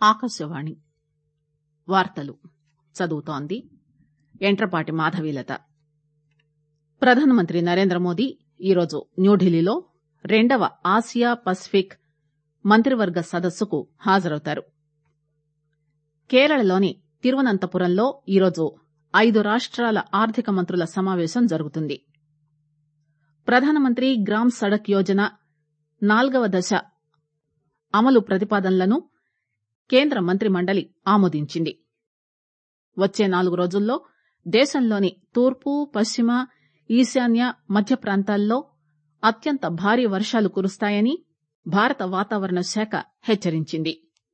ఆకాశవాణి వార్తలు చదువుతోంది ఎంట్రపాటి మాధవీలత. ప్రధానమంత్రి నరేంద్రమోదీ ఈరోజు న్యూఢిల్లీలో 2వ ఆసియా పసిఫిక్ మంత్రివర్గ సదస్సుకు హాజరవుతారు. కేరళలోని తిరువనంతపురంలో ఈరోజు 5 రాష్టాల ఆర్థిక మంత్రుల సమావేశం జరుగుతుంది. ప్రధానమంత్రి గ్రామ్ సడక్ యోజన 4వ దశ అమలు ప్రతిపాదనలను కేంద్ర మంత్రి మండలి ఆమోదించింది. వచ్చే 4 రోజుల్లో దేశంలోని తూర్పు, పశ్చిమ, ఈశాన్య, మధ్య ప్రాంతాల్లో అత్యంత భారీ వర్షాలు కురుస్తాయని భారత వాతావరణ శాఖ హెచ్చరించింది.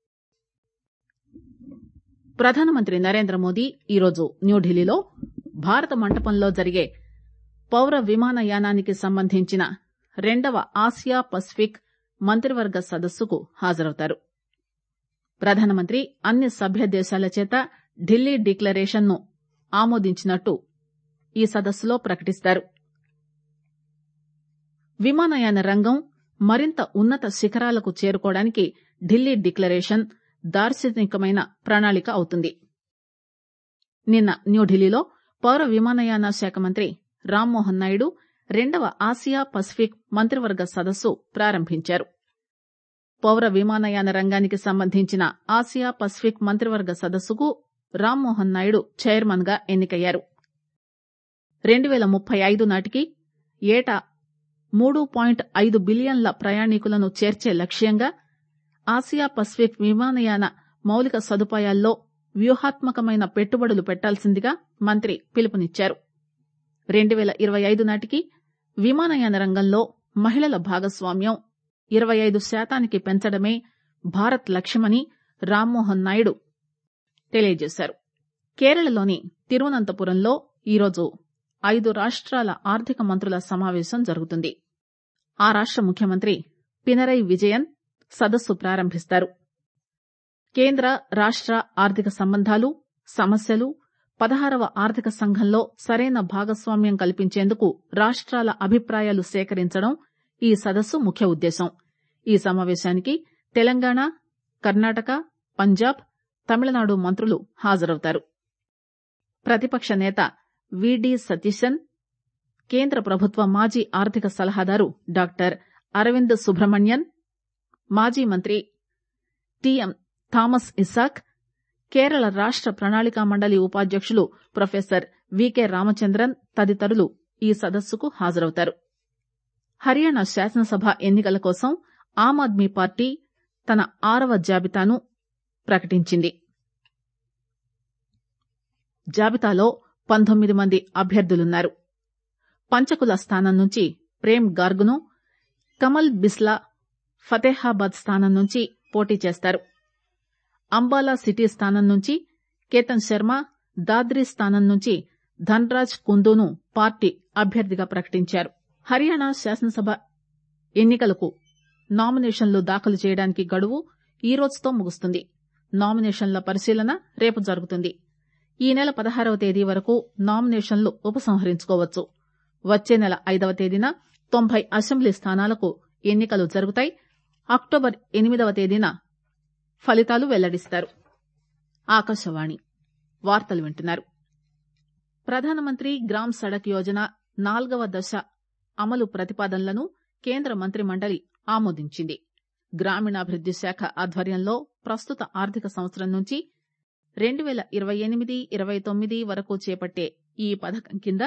ప్రధానమంత్రి నరేంద్రమోదీ ఈరోజు న్యూఢిల్లీలో భారత మంటపంలో జరిగే పౌర విమానయానానికి సంబంధించిన 2వ ఆసియా పసిఫిక్ మంత్రివర్గ సదస్సుకు హాజరవుతారు. ప్రధానమంత్రి అన్ని సభ్య దేశాల చేత ఢిల్లీ డిక్లరేషన్ ను ఆమోదించినట్టు ఈ సదస్సులో ప్రకటిస్తారు. విమానయాన రంగం మరింత ఉన్నత శిఖరాలకు చేరుకోవడానికి ఢిల్లీ డిక్లరేషన్ దార్శనికమైన ప్రణాళిక అవుతుంది. నిన్న న్యూఢిల్లీలో పౌర విమానయాన శాఖ మంత్రి రామ్మోహన్ నాయుడు 2వ ఆసియా పసిఫిక్ మంత్రివర్గ సదస్సు ప్రారంభించారు. పౌర విమానయాన రంగానికి సంబంధించిన ఆసియా పసిఫిక్ మంత్రివర్గ సదస్సుకు రామ్మోహన్ నాయుడు చైర్మన్ గా ఎన్నికయ్యారు. 2035 నాటికి ఏటా 3.5 బిలియన్ల ప్రయాణికులను చేర్చే లక్ష్యంగా ఆసియా పసిఫిక్ విమానయాన మౌలిక సదుపాయాల్లో వ్యూహాత్మకమైన పెట్టుబడులు పెట్టాల్సిందిగా మంత్రి పిలుపునిచ్చారు. 2025 నాటికి విమానయాన రంగంలో మహిళల భాగస్వామ్యం 25% పెంచడమే భారత్ లక్ష్యమని రామ్మోహన్ నాయుడు తెలియజేశారు. కేరళలోని తిరువనంతపురంలో ఈరోజు 5 రాష్టాల ఆర్థిక మంత్రుల సమావేశం జరుగుతుంది. ఆ రాష్ట ముఖ్యమంత్రి పినరై విజయన్ సదస్సు ప్రారంభిస్తారు. కేంద్ర రాష్ట ఆర్థిక సంబంధాలు, సమస్యలు, 16వ ఆర్థిక సంఘంలో సరైన భాగస్వామ్యం కల్పించేందుకు రాష్టాల అభిప్రాయాలు సేకరించడం ఈ సదస్సు ముఖ్య ఉద్దేశం. ఈ సమావేశానికి తెలంగాణ, కర్ణాటక, పంజాబ్, తమిళనాడు మంత్రులు హాజరవుతారు. ప్రతిపక్ష నేత విడి సతీశన్, కేంద్ర ప్రభుత్వ మాజీ ఆర్థిక సలహాదారు డాక్టర్ అరవింద్ సుబ్రహ్మణ్యన్, మాజీ మంత్రి టిఎం థామస్ ఇస్సాక్, కేరళ రాష్ట ప్రణాళికా మండలి ఉపాధ్యకులు ప్రొఫెసర్ వికే రామచంద్రన్ తదితరులు ఈ సదస్సుకు హాజరవుతారు. హర్యానా శాసనసభ ఎన్నికల కోసం ఆమ్ ఆద్మీ పార్టీ తన 6వ జాబితాను ప్రకటించింది. జాబితాలో 19 మంది అభ్యర్థులున్నారు. పంచకుల స్థానం నుంచి ప్రేమ్ గార్గ్ను, కమల్ బిస్లా ఫతేహాబాద్ స్థానం నుంచి పోటీ చేస్తారు. అంబాలా సిటీ స్థానం నుంచి కేతన్ శర్మ, దాద్రి స్థానం నుంచి ధన్రాజ్ కుందూను పార్టీ అభ్యర్థిగా ప్రకటించారు. హర్యానా శాసనసభ ఎన్నికలకు నామినేషన్లు దాఖలు చేయడానికి గడువు ఈ రోజుతో ముగుస్తుంది. నామినేషన్ల పరిశీలన రేపు జరుగుతుంది. ఈ నెల 16వ తేదీ వరకు నామినేషన్లు ఉపసంహరించుకోవచ్చు. వచ్చే నెల 5వ తేదీన 90 అసెంబ్లీ స్థానాలకు ఎన్నికలు జరుగుతాయి. అక్టోబర్ 8వ తేదీన ఫలితాలు వెల్లడిస్తారు. ఆకాశవాణి వార్తలు వింటున్నారు. ప్రధానమంత్రి గ్రామ్ సడక్ యోజన 4వ దశ అమలు ప్రతిపాదనలను కేంద్ర మంత్రి మండలి ఆమోదించింది. గ్రామీణాభివృద్ది శాఖ ఆధ్వర్యంలో ప్రస్తుత ఆర్థిక సంవత్సరం నుంచి 2028-29 వరకు చేపట్టే ఈ పథకం కింద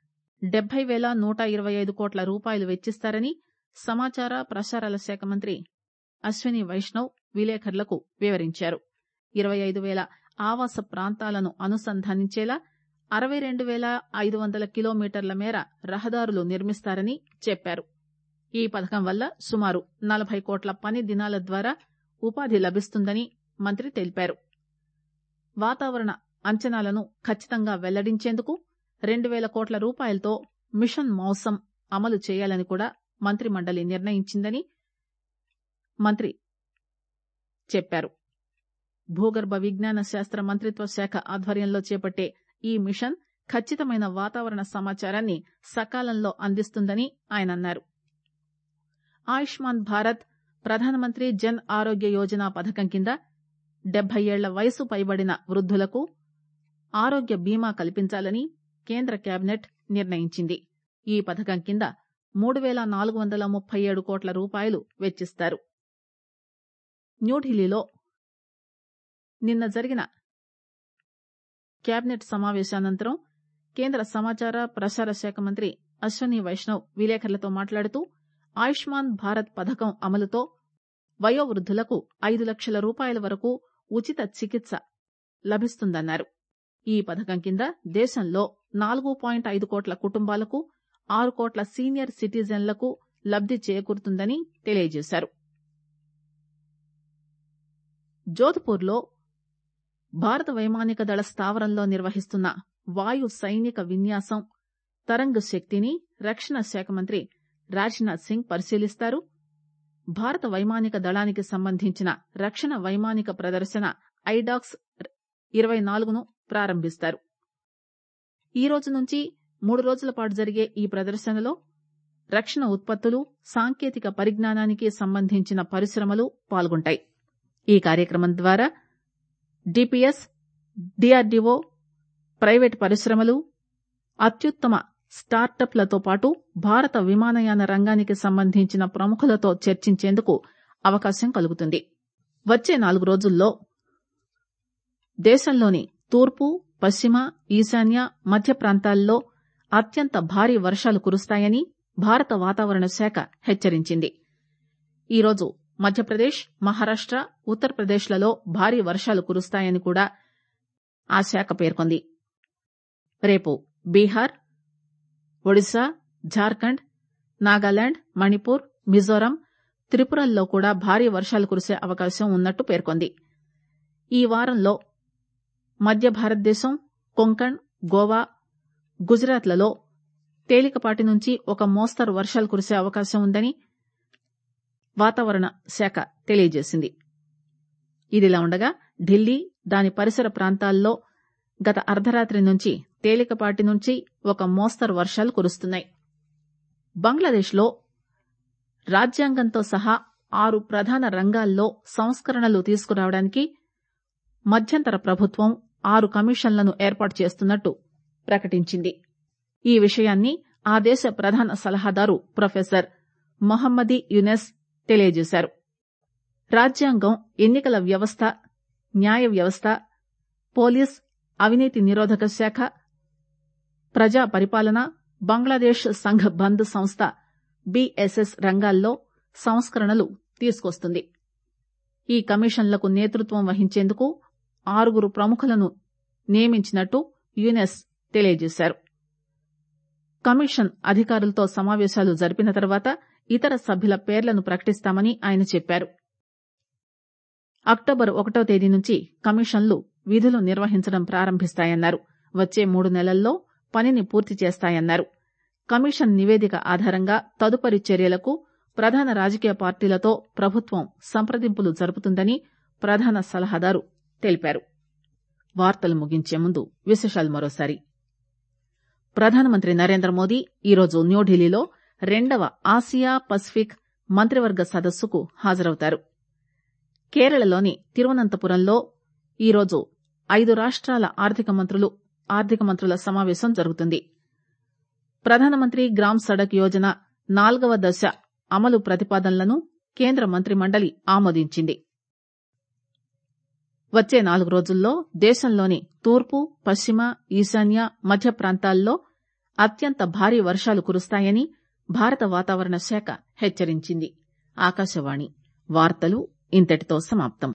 70,125 కోట్ల రూపాయలు వెచ్చిస్తారని సమాచార ప్రసారాల శాఖ మంత్రి అశ్విని వైష్ణవ్ విలేకరులకు వివరించారు. 25,000 ఆవాస ప్రాంతాలను అనుసంధానించేలా 62,500 కిలోమీటర్ల మేర రహదారులు నిర్మిస్తారని చెప్పారు. ఈ పథకం వల్ల సుమారు 40 కోట్ల పని దినాల ద్వారా ఉపాధి లభిస్తుందని మంత్రి తెలిపారు. వాతావరణ అంచనాలను ఖచ్చితంగా వెల్లడించేందుకు 2,000 కోట్ల రూపాయలతో మిషన్ మౌసం అమలు చేయాలని కూడా మంత్రి మండలి నిర్ణయించిందని మంత్రి చెప్పారు. భూగర్భ విజ్ఞాన శాస్త్ర మంత్రిత్వ శాఖ ఆధ్వర్యంలో చేపట్టే ఈ మిషన్ ఖచ్చితమైన వాతావరణ సమాచారాన్ని సకాలంలో అందిస్తుందని ఆయన అన్నారు. ఆయుష్మాన్ భారత్, ప్రధానమంత్రి జన్ ఆరోగ్య యోజన పథకం కింద 70 ఏళ్ల వయసు పైబడిన వృద్ధులకు ఆరోగ్య బీమా కల్పించాలని కేంద్ర కేబినెట్ నిర్ణయించింది. ఈ పథకం కింద 3,437 కోట్ల రూపాయలు వెచ్చిస్తారు. న్యూఢిల్లీలో నిన్న జరిగిన కేబినెట్ సమావేశానంతరం కేంద్ర సమాచార ప్రసార శాఖ మంత్రి అశ్వనీ వైష్ణవ్ విలేకరులతో మాట్లాడుతూ ఆయుష్మాన్ భారత్ పథకం అమలుతో వయోవృద్ధులకు 5 లక్షల రూపాయల వరకు ఉచిత చికిత్స లభిస్తుందన్నారు. ఈ పథకం కింద దేశంలో 4.5 కోట్ల కుటుంబాలకు 6 కోట్ల సీనియర్ సిటిజన్లకు లబ్ది చేకూరుతుందని తెలియజేశారు. జోధ్పూర్లో భారత వైమానిక దళ స్థావరంలో నిర్వహిస్తున్న వాయు సైనిక విన్యాసం తరంగ్ శక్తిని రక్షణ శాఖ మంత్రి రాజ్నాథ్ సింగ్ పరిశీలిస్తారు. భారత వైమానిక దళానికి సంబంధించిన రక్షణ వైమానిక ప్రదర్శన ఐడాక్స్ 24ను ప్రారంభిస్తారు. ఈ రోజు నుంచి 3 రోజుల పాటు జరిగే ఈ ప్రదర్శనలో రక్షణ ఉత్పత్తులు, సాంకేతిక పరిజ్ఞానానికి సంబంధించిన పరిశ్రమలు పాల్గొంటాయి. ఈ కార్యక్రమం ద్వారా డిపిఎస్, డిఆర్డీఓ, ప్రైవేటు పరిశ్రమలు, అత్యుత్తమ స్టార్టప్లతో పాటు భారత విమానయాన రంగానికి సంబంధించిన ప్రముఖులతో చర్చించేందుకు అవకాశం కలుగుతుంది. వచ్చే 4 రోజుల్లో దేశంలోని తూర్పు, పశ్చిమ, ఈశాన్య, మధ్య ప్రాంతాల్లో అత్యంత భారీ వర్షాలు కురుస్తాయని భారత వాతావరణ శాఖ హెచ్చరించింది. ఈరోజు మధ్యప్రదేశ్, మహారాష్ట, ఉత్తరప్రదేశ్లలో భారీ వర్షాలు కురుస్తాయని కూడా ఆ శాఖ పేర్కొంది. రేపు బీహార్, ఒడిశా, ఝార్ఖండ్, నాగాలాండ్, మణిపూర్, మిజోరాం, త్రిపురల్లో కూడా భారీ వర్షాలు కురిసే అవకాశం ఉన్నట్టు పేర్కొంది. ఈ వారంలో మధ్య భారతదేశం, కొంకణ్, గోవా, గుజరాత్లలో తేలికపాటి నుంచి ఒక మోస్తరు వర్షాలు కురిసే అవకాశం ఉందని వాతావరణ శాఖ తెలియజేసింది. ఇదిలా ఉండగా ఢిల్లీ, దాని పరిసర ప్రాంతాల్లో గత అర్ధరాత్రి నుంచి తేలికపాటి నుంచి ఒక మోస్తరు వర్షాలు కురుస్తున్నాయి. బంగ్లాదేశ్లో రాజ్యాంగంతో సహా 6 ప్రధాన రంగాల్లో సంస్కరణలు తీసుకురావడానికి మధ్యంతర ప్రభుత్వం 6 కమిషన్లను ఏర్పాటు చేస్తున్నట్టు ప్రకటించింది. ఈ విషయాన్ని ఆ దేశ ప్రధాన సలహాదారు ప్రొఫెసర్ మొహమ్మదీ యునెస్ తెలియజేశారు. రాజ్యాంగం, ఎన్నికల వ్యవస్థ, న్యాయ వ్యవస్థ, పోలీస్, అవినీతి నిరోధక శాఖ, ప్రజా పరిపాలన, బంగ్లాదేశ్ సంఘ్ బంద్ సంస్థ బీఎస్ఎస్ రంగాల్లో సంస్కరణలు తీసుకొస్తుంది. ఈ కమిషన్లకు నేతృత్వం వహించేందుకు 6 ప్రముఖులను నియమించినట్టు యునెస్ తెలియజేశారు. కమిషన్ అధికారులతో సమావేశాలు జరిపిన తర్వాత ఇతర సభ్యుల పేర్లను ప్రకటిస్తామని ఆయన చెప్పారు. అక్టోబర్ 1వ తేదీ నుంచి కమిషన్లు విధులు నిర్వహించడం ప్రారంభిస్తాయన్నారు. వచ్చే 3 నెలల్లో పనిని పూర్తి చేస్తాయన్నారు. కమిషన్ నివేదిక ఆధారంగా తదుపరి చర్యలకు ప్రధాన రాజకీయ పార్టీలతో ప్రభుత్వం సంప్రదింపులు జరుపుతుందని ప్రధాన సలహాదారు తెలిపారు. వార్తలు ముగించే ముందు విశేషాలు మరోసారి. ప్రధానమంత్రి నరేంద్ర మోదీ ఈరోజు న్యూఢిల్లీలో 2వ ఆసియా పసిఫిక్ మంత్రివర్గ సదస్సుకు హాజరవుతారు. కేరళలోని తిరువనంతపురంలో ఈరోజు 5 రాష్ట్రాల ఆర్థిక మంత్రుల సమావేశం జరుగుతుంది. ప్రధానమంత్రి గ్రామ్ సడక్ యోజన 4వ దశ అమలు ప్రతిపాదనలను కేంద్ర మంత్రిమండలి ఆమోదించింది. వచ్చే 4 రోజుల్లో దేశంలోని తూర్పు, పశ్చిమ, ఈశాన్య, మధ్య ప్రాంతాల్లో అత్యంత భారీ వర్షాలు కురుస్తాయని భారత వాతావరణ శాఖ హెచ్చరించింది. ఆకాశవాణి వార్తలు ఇంతటితో సమాప్తం.